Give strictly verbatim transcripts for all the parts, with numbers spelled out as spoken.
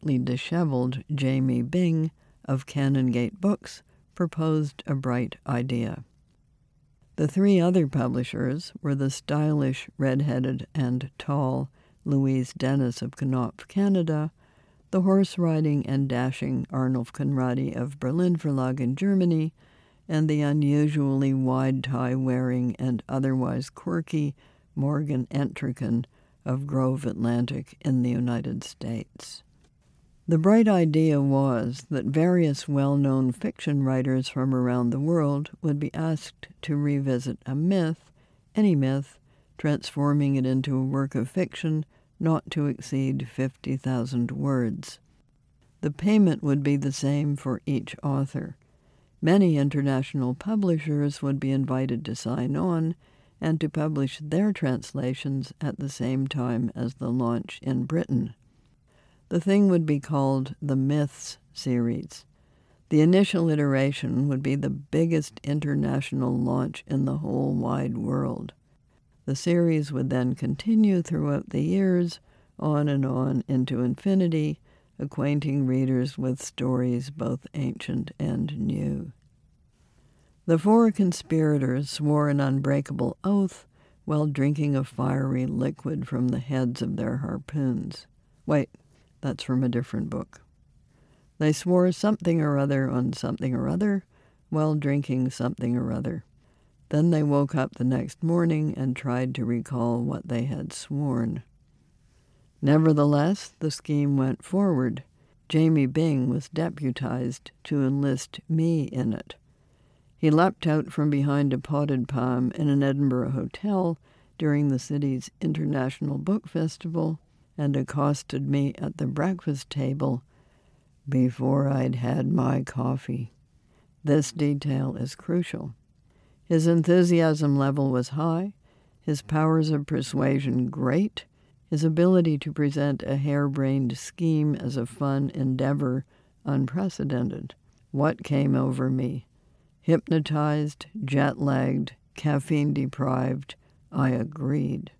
slightly disheveled Jamie Bing of Canongate Books proposed a bright idea. The three other publishers were the stylish, red-headed, and tall Louise Dennis of Knopf, Canada, the horse-riding and dashing Arnulf Conradi of Berlin Verlag in Germany, and the unusually wide tie-wearing and otherwise quirky Morgan Entrekin of Grove Atlantic in the United States. The bright idea was that various well-known fiction writers from around the world would be asked to revisit a myth, any myth, transforming it into a work of fiction not to exceed fifty thousand words. The payment would be the same for each author. Many international publishers would be invited to sign on and to publish their translations at the same time as the launch in Britain. The thing would be called the Myths series. The initial iteration would be the biggest international launch in the whole wide world. The series would then continue throughout the years, on and on into infinity, acquainting readers with stories both ancient and new. The four conspirators swore an unbreakable oath while drinking a fiery liquid from the heads of their harpoons. Wait, that's from a different book. They swore something or other on something or other while drinking something or other. Then they woke up the next morning and tried to recall what they had sworn. Nevertheless, the scheme went forward. Jamie Bing was deputized to enlist me in it. He leapt out from behind a potted palm in an Edinburgh hotel during the city's International Book Festival and accosted me at the breakfast table before I'd had my coffee. This detail is crucial. His enthusiasm level was high, his powers of persuasion great, his ability to present a harebrained scheme as a fun endeavor unprecedented. What came over me? Hypnotized, jet-lagged, caffeine-deprived, I agreed.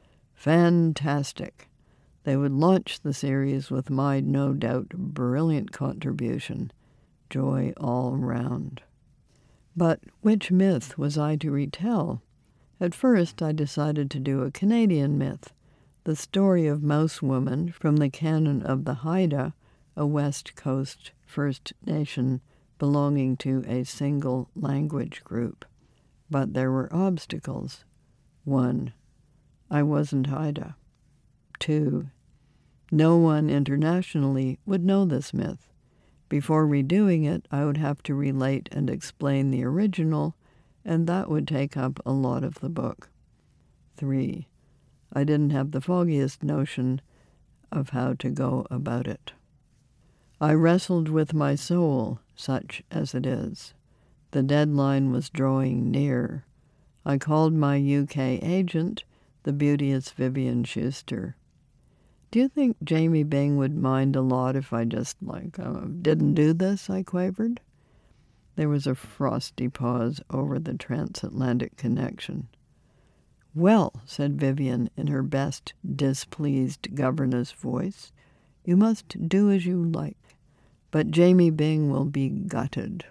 Fantastic. They would launch the series with my, no doubt, brilliant contribution. Joy all round. But which myth was I to retell? At first, I decided to do a Canadian myth, the story of Mouse Woman from the canon of the Haida, a West Coast First Nation belonging to a single language group. But there were obstacles. One, I wasn't Haida. Two, no one internationally would know this myth. Before redoing it, I would have to relate and explain the original, and that would take up a lot of the book. Three, I didn't have the foggiest notion of how to go about it. I wrestled with my soul, such as it is. The deadline was drawing near. I called my U K agent, the beauteous Vivian Schuster. Do you think Jamie Bing would mind a lot if I just, like, uh, didn't do this? I quavered. There was a frosty pause over the transatlantic connection. Well, said Vivian in her best displeased governess voice, you must do as you like, but Jamie Bing will be gutted.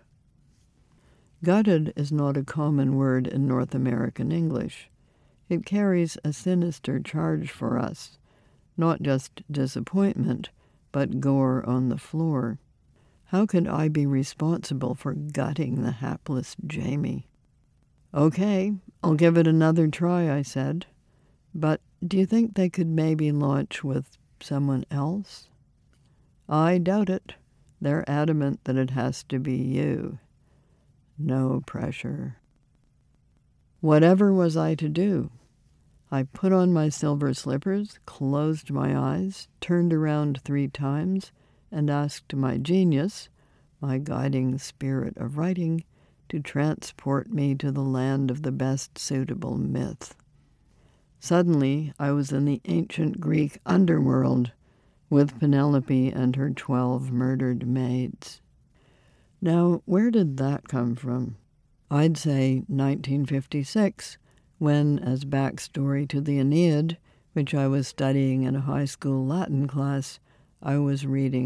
Gutted is not a common word in North American English. It carries a sinister charge for us. Not just disappointment, but gore on the floor. How could I be responsible for gutting the hapless Jamie? Okay, I'll give it another try, I said. But do you think they could maybe launch with someone else? I doubt it. They're adamant that it has to be you. No pressure. Whatever was I to do? I put on my silver slippers, closed my eyes, turned around three times, and asked my genius, my guiding spirit of writing, to transport me to the land of the best suitable myth. Suddenly, I was in the ancient Greek underworld with Penelope and her twelve murdered maids. Now, where did that come from? I'd say nineteen fifty-six, when, as backstory to the Aeneid, which I was studying in a high school Latin class, I was reading